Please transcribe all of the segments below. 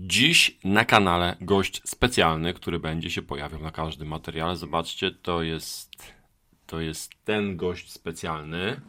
Dziś na kanale gość specjalny, który będzie się pojawiał na każdym materiale. Zobaczcie, to jest ten gość specjalny.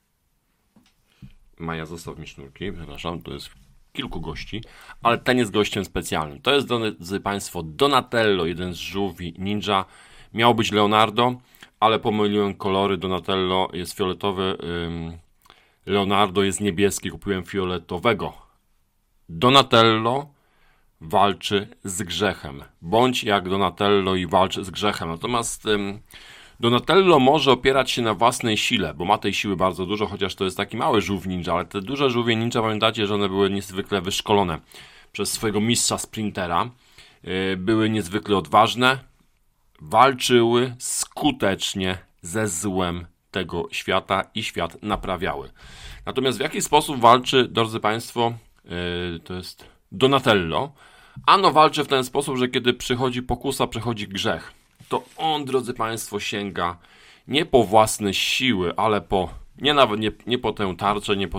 Maja, zostaw mi sznurki, przepraszam, to jest kilku gości, ale ten jest gościem specjalnym. To jest, drodzy Państwo, Donatello, jeden z żółwi ninja. Miał być Leonardo, ale pomyliłem kolory. Donatello jest fioletowy, Leonardo jest niebieski, kupiłem fioletowego. Donatello walczy z grzechem. Bądź jak Donatello i walcz z grzechem. Natomiast Donatello może opierać się na własnej sile, bo ma tej siły bardzo dużo, chociaż to jest taki mały żółw ninja, ale te duże żółwie ninja, pamiętacie, że one były niezwykle wyszkolone przez swojego mistrza sprintera. Były niezwykle odważne, walczyły skutecznie ze złem tego świata i świat naprawiały. Natomiast w jaki sposób walczy, drodzy Państwo, to jest Donatello? Ano walczy w ten sposób, że kiedy przychodzi pokusa, przychodzi grzech, to on, drodzy Państwo, sięga nie po własne siły, ale nie po tę tarczę, nie po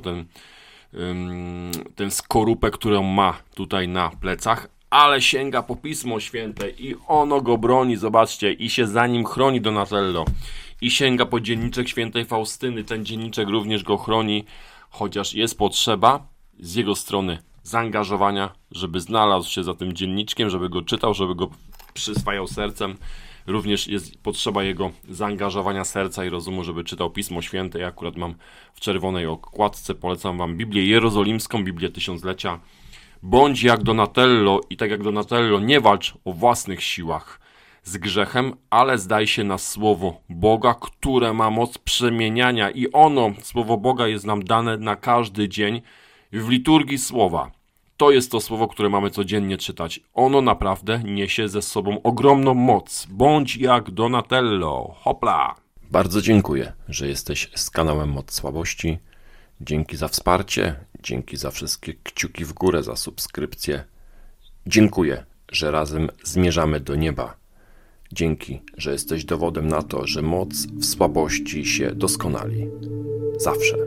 tę skorupę, którą ma tutaj na plecach, ale sięga po Pismo Święte i ono go broni, zobaczcie, i się za nim chroni Donatello. I sięga po dzienniczek świętej Faustyny, ten dzienniczek również go chroni, chociaż jest potrzeba z jego strony zaangażowania, żeby znalazł się za tym dzienniczkiem, żeby go czytał, żeby go przyswajał sercem. Również jest potrzeba jego zaangażowania serca i rozumu, żeby czytał Pismo Święte. Ja akurat mam w czerwonej okładce, polecam Wam Biblię Jerozolimską, Biblię Tysiąclecia. Bądź jak Donatello i tak jak Donatello nie walcz o własnych siłach z grzechem, ale zdaj się na Słowo Boga, które ma moc przemieniania i ono, Słowo Boga, jest nam dane na każdy dzień w liturgii Słowa. To jest to Słowo, które mamy codziennie czytać. Ono naprawdę niesie ze sobą ogromną moc. Bądź jak Donatello. Hopla! Bardzo dziękuję, że jesteś z kanałem Moc Słabości. Dzięki za wsparcie, dzięki za wszystkie kciuki w górę, za subskrypcję. Dziękuję, że razem zmierzamy do nieba. Dzięki, że jesteś dowodem na to, że moc w słabości się doskonali. Zawsze.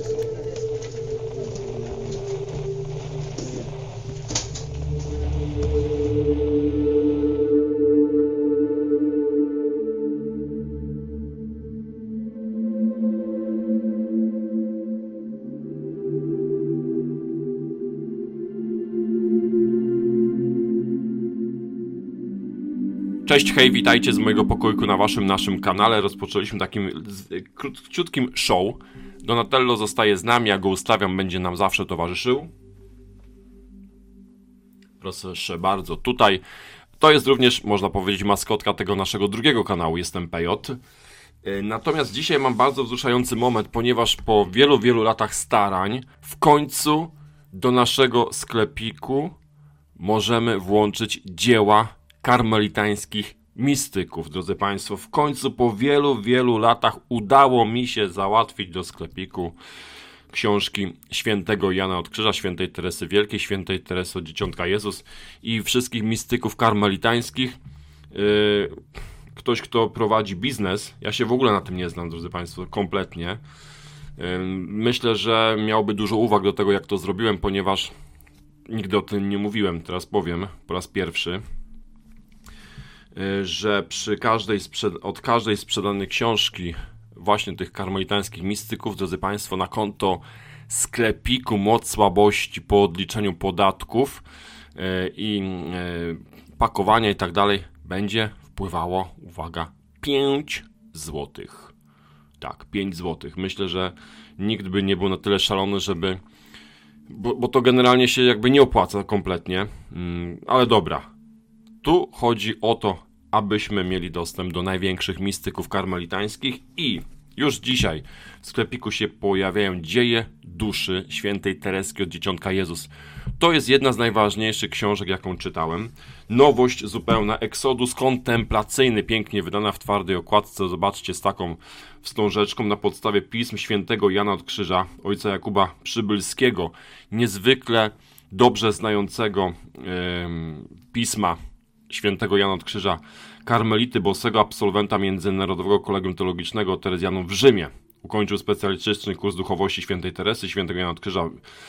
Cześć, hej, witajcie z mojego pokoiku na naszym kanale. Rozpoczęliśmy takim króciutkim show. Donatello zostaje z nami, ja go ustawiam, będzie nam zawsze towarzyszył. Proszę bardzo, tutaj to jest również, można powiedzieć, maskotka tego naszego drugiego kanału, jestem PJ. Natomiast dzisiaj mam bardzo wzruszający moment, ponieważ po wielu latach starań w końcu do naszego sklepiku możemy włączyć dzieła karmelitańskich mistyków, drodzy Państwo. W końcu po wielu latach udało mi się załatwić do sklepiku książki świętego Jana od Krzyża, świętej Teresy Wielkiej, świętej Teresy od Dzieciątka Jezus i wszystkich mistyków karmelitańskich. Ktoś, kto prowadzi biznes, ja się w ogóle na tym nie znam, drodzy Państwo, kompletnie. Myślę, że miałby dużo uwag do tego, jak to zrobiłem, ponieważ nigdy o tym nie mówiłem, teraz powiem po raz pierwszy, że od każdej sprzedanej książki właśnie tych karmelitańskich mistyków, drodzy Państwo, na konto sklepiku Moc Słabości po odliczeniu podatków i pakowania i tak dalej będzie wpływało, uwaga, 5 złotych. Tak, 5 złotych. Myślę, że nikt by nie był na tyle szalony, żeby... Bo to generalnie się jakby nie opłaca kompletnie, ale dobra. Tu chodzi o to, abyśmy mieli dostęp do największych mistyków karmelitańskich i już dzisiaj w sklepiku się pojawiają dzieje duszy świętej Tereski od Dzieciątka Jezus. To jest jedna z najważniejszych książek, jaką czytałem. Nowość zupełna, Exodus kontemplacyjny, pięknie wydana w twardej okładce. Zobaczcie, z taką wstążeczką na podstawie pism świętego Jana od Krzyża, ojca Jakuba Przybylskiego, niezwykle dobrze znającego pisma świętego Jana od Krzyża, karmelity, bosego absolwenta Międzynarodowego Kolegium Teologicznego Terezjanów w Rzymie. Ukończył specjalistyczny kurs duchowości świętej Teresy, świętego Jana od Krzyża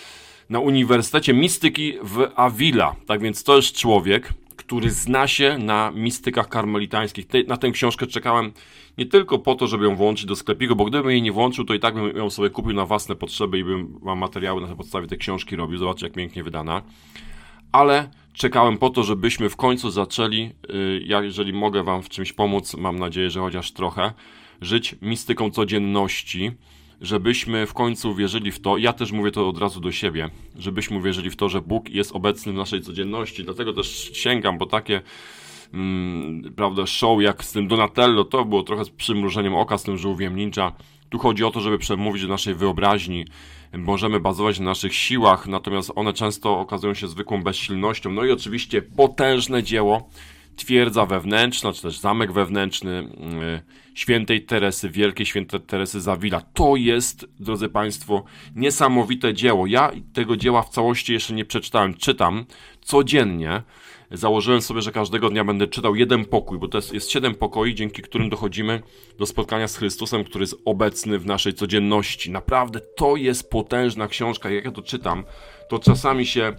na Uniwersytecie Mistyki w Avila. Tak więc to jest człowiek, który zna się na mistykach karmelitańskich. Na tę książkę czekałem nie tylko po to, żeby ją włączyć do sklepiku, bo gdybym jej nie włączył, to i tak bym ją sobie kupił na własne potrzeby i bym wam materiały na tej podstawie tej książki robił. Zobaczcie, jak pięknie wydana. Ale czekałem po to, żebyśmy w końcu zaczęli, jeżeli mogę wam w czymś pomóc, mam nadzieję, że chociaż trochę, żyć mistyką codzienności, żebyśmy w końcu wierzyli w to, ja też mówię to od razu do siebie, żebyśmy wierzyli w to, że Bóg jest obecny w naszej codzienności, dlatego też sięgam, bo takie prawda, show jak z tym Donatello, to było trochę z przymrużeniem oka, z tym żółwiem ninja. Tu chodzi o to, żeby przemówić do naszej wyobraźni, możemy bazować na naszych siłach, natomiast one często okazują się zwykłą bezsilnością. No i oczywiście potężne dzieło, twierdza wewnętrzna, czy też zamek wewnętrzny świętej Teresy, wielkiej świętej Teresy z Avila. To jest, drodzy Państwo, niesamowite dzieło. Ja tego dzieła w całości jeszcze nie przeczytałem. Czytam codziennie. Założyłem sobie, że każdego dnia będę czytał jeden pokój, bo to jest 7 pokoi, dzięki którym dochodzimy do spotkania z Chrystusem, który jest obecny w naszej codzienności. Naprawdę to jest potężna książka. Jak ja to czytam, to czasami się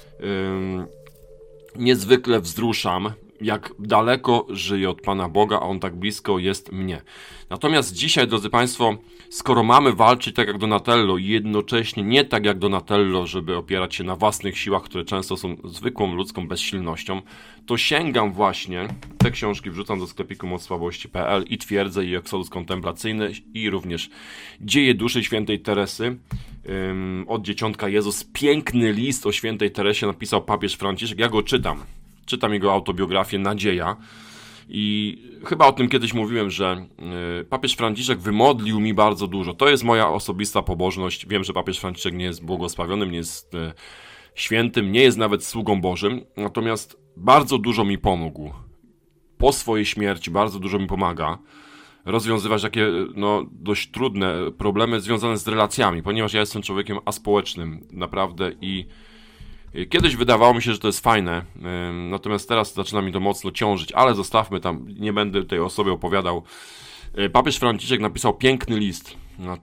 niezwykle wzruszam, jak daleko żyję od Pana Boga, a On tak blisko jest mnie. Natomiast dzisiaj, drodzy Państwo, skoro mamy walczyć tak jak Donatello i jednocześnie nie tak jak Donatello, żeby opierać się na własnych siłach, które często są zwykłą ludzką bezsilnością, to sięgam właśnie, te książki wrzucam do sklepiku mocsłabości.pl i Twierdzę i Exodus kontemplacyjny i również Dzieje duszy świętej Teresy. Od Dzieciątka Jezus, piękny list o świętej Teresie napisał papież Franciszek, ja go czytam. Czytam jego autobiografię Nadzieja i chyba o tym kiedyś mówiłem, że papież Franciszek wymodlił mi bardzo dużo. To jest moja osobista pobożność. Wiem, że papież Franciszek nie jest błogosławionym, nie jest świętym, nie jest nawet sługą Bożym. Natomiast bardzo dużo mi pomógł. Po swojej śmierci bardzo dużo mi pomaga rozwiązywać takie dość trudne problemy związane z relacjami, ponieważ ja jestem człowiekiem aspołecznym naprawdę i kiedyś wydawało mi się, że to jest fajne, natomiast teraz zaczyna mi to mocno ciążyć, ale zostawmy tam, nie będę tej osobie opowiadał. Papież Franciszek napisał piękny list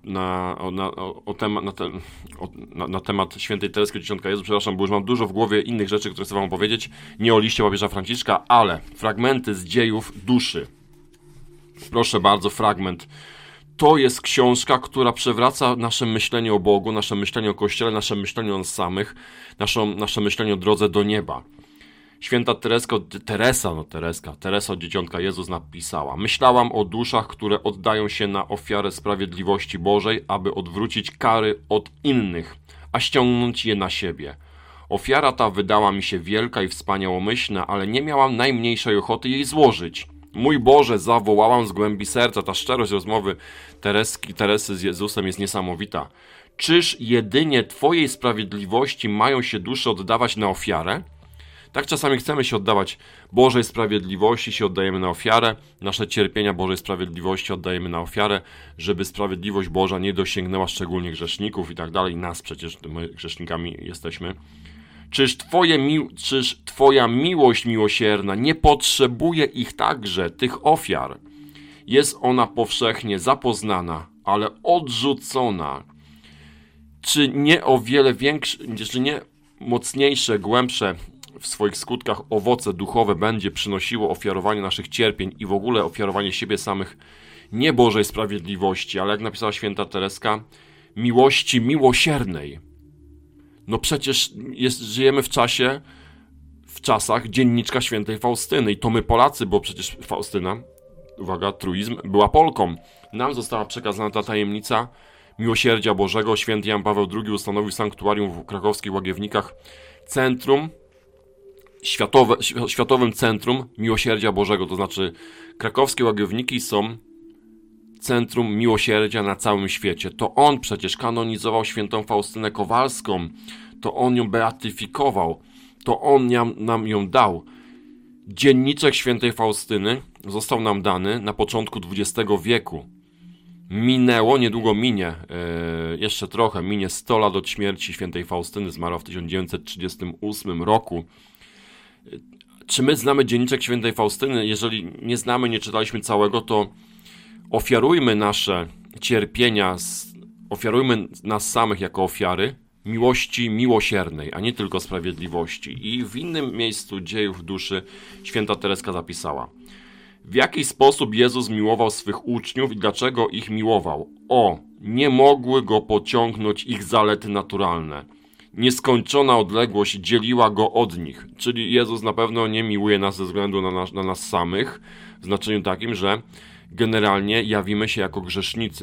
na temat świętej Tereski Dzieciątka Jezu. Przepraszam, bo już mam dużo w głowie innych rzeczy, które chcę wam opowiedzieć. Nie o liście papieża Franciszka, ale fragmenty z dziejów duszy. Proszę bardzo, fragment. To jest książka, która przewraca nasze myślenie o Bogu, nasze myślenie o Kościele, nasze myślenie o nas samych, nasze myślenie o drodze do nieba. Święta Teresa od Dzieciątka Jezus napisała: myślałam o duszach, które oddają się na ofiarę sprawiedliwości Bożej, aby odwrócić kary od innych, a ściągnąć je na siebie. Ofiara ta wydała mi się wielka i wspaniałomyślna, ale nie miałam najmniejszej ochoty jej złożyć. Mój Boże, zawołałam z głębi serca. Ta szczerość rozmowy Teresy z Jezusem jest niesamowita. Czyż jedynie Twojej sprawiedliwości mają się dusze oddawać na ofiarę? Tak czasami chcemy się oddawać Bożej sprawiedliwości, się oddajemy na ofiarę, nasze cierpienia Bożej sprawiedliwości oddajemy na ofiarę, żeby sprawiedliwość Boża nie dosięgnęła szczególnie grzeszników i tak dalej. Nas przecież my grzesznikami jesteśmy. Czyż Twoja miłość miłosierna nie potrzebuje ich także, tych ofiar? Jest ona powszechnie zapoznana, ale odrzucona. Czy nie o wiele większe, czy nie mocniejsze, głębsze w swoich skutkach owoce duchowe będzie przynosiło ofiarowanie naszych cierpień i w ogóle ofiarowanie siebie samych nie Bożej sprawiedliwości, ale jak napisała święta Tereska, miłości miłosiernej. No przecież żyjemy w czasach dzienniczka świętej Faustyny i to my Polacy, bo przecież Faustyna, uwaga, truizm, była Polką. Nam została przekazana ta tajemnica miłosierdzia Bożego. Święty Jan Paweł II ustanowił sanktuarium w krakowskich Łagiewnikach, światowym centrum miłosierdzia Bożego, to znaczy krakowskie Łagiewniki są centrum miłosierdzia na całym świecie. To on przecież kanonizował świętą Faustynę Kowalską, to on ją beatyfikował, to on nam ją dał. Dzienniczek świętej Faustyny został nam dany na początku XX wieku. Minęło, niedługo minie, jeszcze trochę, minie 100 lat od śmierci świętej Faustyny, zmarła w 1938 roku. Czy my znamy dzienniczek świętej Faustyny? Jeżeli nie znamy, nie czytaliśmy całego, to ofiarujmy nasze cierpienia, ofiarujmy nas samych jako ofiary miłości miłosiernej, a nie tylko sprawiedliwości. I w innym miejscu Dziejów Duszy święta Tereska zapisała: w jaki sposób Jezus miłował swych uczniów i dlaczego ich miłował? Nie mogły go pociągnąć ich zalety naturalne. Nieskończona odległość dzieliła go od nich. Czyli Jezus na pewno nie miłuje nas ze względu na nas samych, w znaczeniu takim, że generalnie jawimy się jako grzesznicy.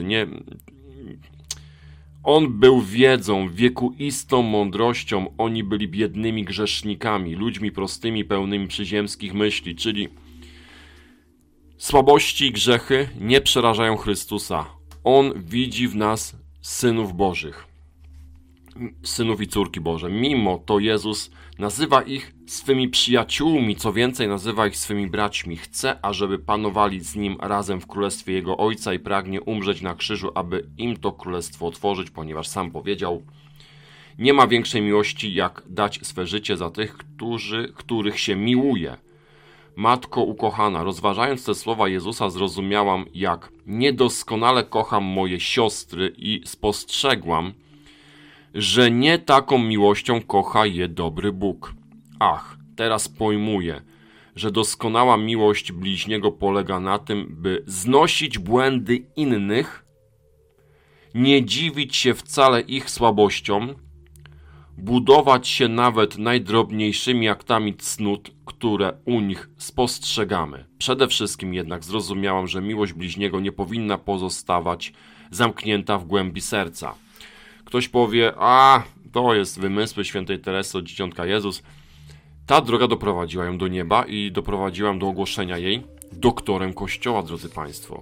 On był wiedzą, wiekuistą mądrością, oni byli biednymi grzesznikami, ludźmi prostymi, pełnymi przyziemskich myśli, czyli słabości i grzechy nie przerażają Chrystusa. On widzi w nas synów Bożych, synów i córki Boże. Mimo to Jezus nazywa ich swymi przyjaciółmi, co więcej, nazywa ich swymi braćmi. Chce, ażeby panowali z Nim razem w królestwie Jego Ojca i pragnie umrzeć na krzyżu, aby im to królestwo otworzyć, ponieważ sam powiedział: nie ma większej miłości, jak dać swe życie za tych, których się miłuje. Matko ukochana, rozważając te słowa Jezusa, zrozumiałam, jak niedoskonale kocham moje siostry i spostrzegłam, że nie taką miłością kocha je dobry Bóg. Teraz pojmuję, że doskonała miłość bliźniego polega na tym, by znosić błędy innych, nie dziwić się wcale ich słabościom, budować się nawet najdrobniejszymi aktami cnót, które u nich spostrzegamy. Przede wszystkim jednak zrozumiałam, że miłość bliźniego nie powinna pozostawać zamknięta w głębi serca. Ktoś powie: to jest wymysły świętej Teresy od Dzieciątka Jezus. Ta droga doprowadziła ją do nieba i doprowadziła ją do ogłoszenia jej doktorem Kościoła, drodzy Państwo.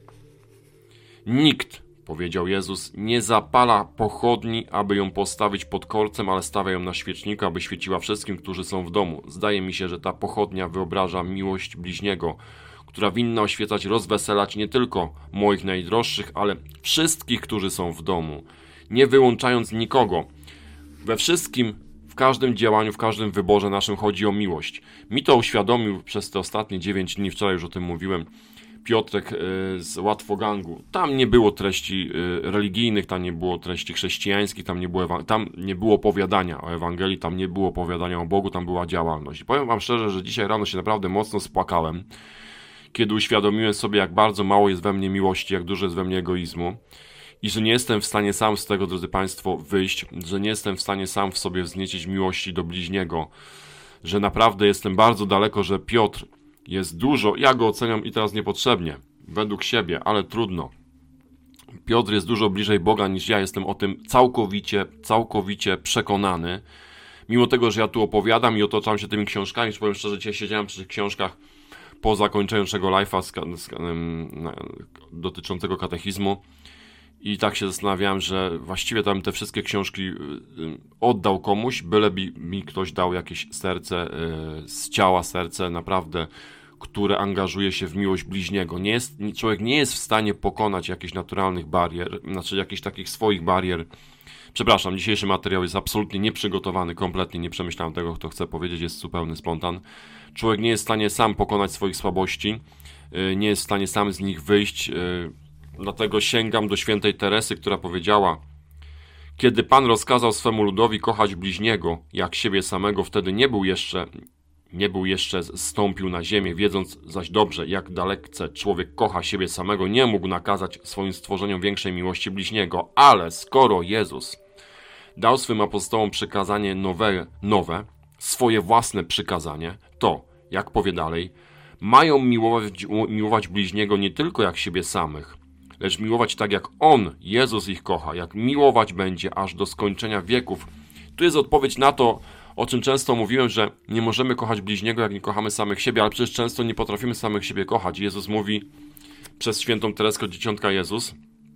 Nikt, powiedział Jezus, nie zapala pochodni, aby ją postawić pod korcem, ale stawia ją na świeczniku, aby świeciła wszystkim, którzy są w domu. Zdaje mi się, że ta pochodnia wyobraża miłość bliźniego, która winna oświecać, rozweselać nie tylko moich najdroższych, ale wszystkich, którzy są w domu, nie wyłączając nikogo. We wszystkim, w każdym działaniu, w każdym wyborze naszym chodzi o miłość. Mi to uświadomił przez te ostatnie 9 dni, wczoraj już o tym mówiłem, Piotrek z Łatwogangu. Tam nie było treści religijnych, tam nie było treści chrześcijańskich, tam nie było opowiadania o Ewangelii, tam nie było opowiadania o Bogu, tam była działalność. I powiem wam szczerze, że dzisiaj rano się naprawdę mocno spłakałem, kiedy uświadomiłem sobie, jak bardzo mało jest we mnie miłości, jak dużo jest we mnie egoizmu i że nie jestem w stanie sam z tego, drodzy Państwo, wyjść, że nie jestem w stanie sam w sobie wzniecić miłości do bliźniego, że naprawdę jestem bardzo daleko, że Piotr jest dużo, ja go oceniam i teraz niepotrzebnie, według siebie, ale trudno. Piotr jest dużo bliżej Boga niż ja, jestem o tym całkowicie przekonany. Mimo tego, że ja tu opowiadam i otaczam się tymi książkami, powiem szczerze, dzisiaj siedziałem przy tych książkach po zakończeniu naszego live'a dotyczącego katechizmu i tak się zastanawiałem, że właściwie tam te wszystkie książki oddał komuś, byleby mi ktoś dał jakieś serce, z ciała serce, naprawdę, które angażuje się w miłość bliźniego. Człowiek nie jest w stanie pokonać jakichś naturalnych barier, znaczy jakichś takich swoich barier. Przepraszam, dzisiejszy materiał jest absolutnie nieprzygotowany, kompletnie nie przemyślałem tego, kto chce powiedzieć, jest zupełny spontan. Człowiek nie jest w stanie sam pokonać swoich słabości, nie jest w stanie sam z nich wyjść, dlatego sięgam do świętej Teresy, która powiedziała: kiedy Pan rozkazał swemu ludowi kochać bliźniego jak siebie samego, wtedy nie był jeszcze zstąpił na ziemię, wiedząc zaś dobrze, jak dalece człowiek kocha siebie samego, nie mógł nakazać swoim stworzeniom większej miłości bliźniego. Ale skoro Jezus dał swym apostołom przykazanie nowe, swoje własne przykazanie, to, jak powie dalej, mają miłować bliźniego nie tylko jak siebie samych, lecz miłować tak, jak On, Jezus, ich kocha, jak miłować będzie aż do skończenia wieków. Tu jest odpowiedź na to, o czym często mówiłem, że nie możemy kochać bliźniego, jak nie kochamy samych siebie, ale przecież często nie potrafimy samych siebie kochać. Jezus mówi przez świętą Tereskę od Dzieciątka Jezus: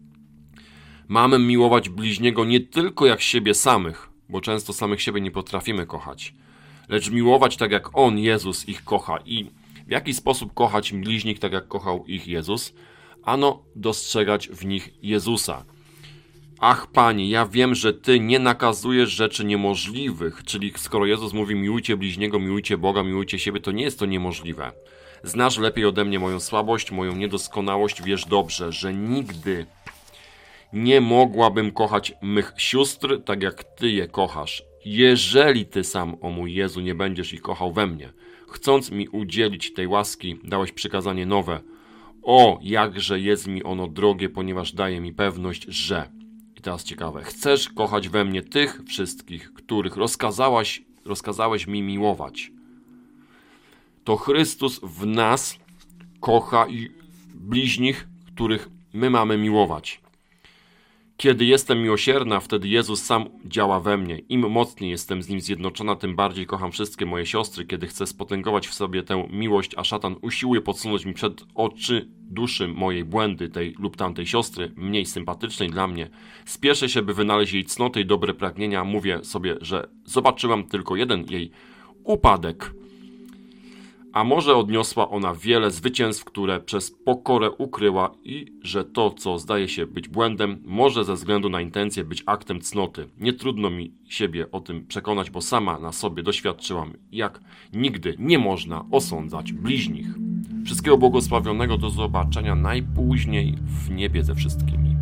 mamy miłować bliźniego nie tylko jak siebie samych, bo często samych siebie nie potrafimy kochać, lecz miłować tak, jak On, Jezus, ich kocha. I w jaki sposób kochać bliźnich tak, jak kochał ich Jezus? Ano, dostrzegać w nich Jezusa. Ach, Panie, ja wiem, że Ty nie nakazujesz rzeczy niemożliwych, czyli skoro Jezus mówi miłujcie bliźniego, miłujcie Boga, miłujcie siebie, to nie jest to niemożliwe. Znasz lepiej ode mnie moją słabość, moją niedoskonałość, wiesz dobrze, że nigdy Nie mogłabym kochać mych sióstr, tak jak Ty je kochasz, jeżeli Ty sam, o mój Jezu, nie będziesz ich kochał we mnie. Chcąc mi udzielić tej łaski, dałeś przykazanie nowe. O, jakże jest mi ono drogie, ponieważ daje mi pewność, że... I teraz ciekawe. Chcesz kochać we mnie tych wszystkich, których rozkazałeś mi miłować. To Chrystus w nas kocha i bliźnich, których my mamy miłować. Kiedy jestem miłosierna, wtedy Jezus sam działa we mnie. Im mocniej jestem z Nim zjednoczona, tym bardziej kocham wszystkie moje siostry. Kiedy chcę spotęgować w sobie tę miłość, a szatan usiłuje podsunąć mi przed oczy duszy mojej błędy tej lub tamtej siostry, mniej sympatycznej dla mnie, spieszę się, by wynaleźć jej cnoty i dobre pragnienia. Mówię sobie, że zobaczyłam tylko jeden jej upadek. A może odniosła ona wiele zwycięstw, które przez pokorę ukryła i że to, co zdaje się być błędem, może ze względu na intencje być aktem cnoty. Nie trudno mi siebie o tym przekonać, bo sama na sobie doświadczyłam, jak nigdy nie można osądzać bliźnich. Wszystkiego błogosławionego, do zobaczenia najpóźniej w niebie ze wszystkimi.